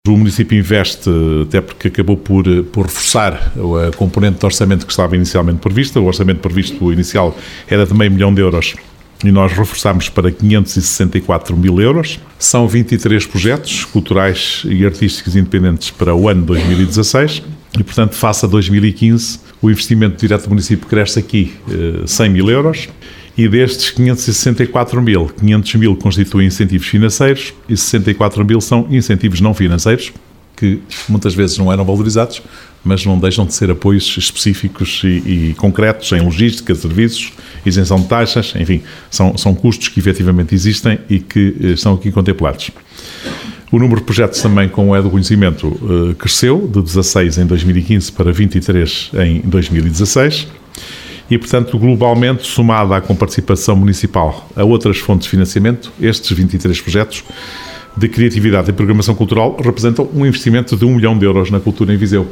O município investe, até porque acabou por reforçar a componente de orçamento que estava inicialmente prevista. O orçamento previsto inicial era de €500 mil e nós reforçámos para 564 mil euros. São 23 projetos culturais e artísticos independentes para o ano 2016 e, portanto, face a 2015, o investimento direto do município cresce aqui 100 mil euros. E destes 564 mil, 500 mil constituem incentivos financeiros e 64 mil são incentivos não financeiros, que muitas vezes não eram valorizados, mas não deixam de ser apoios específicos e concretos em logística, serviços, isenção de taxas, enfim, são custos que efetivamente existem e que estão aqui contemplados. O número de projetos também com o E do Conhecimento cresceu, de 16 em 2015 para 23 em 2016. E, portanto, globalmente, somado à comparticipação municipal a outras fontes de financiamento, estes 23 projetos de criatividade e programação cultural representam um investimento de €1 milhão na cultura em Viseu.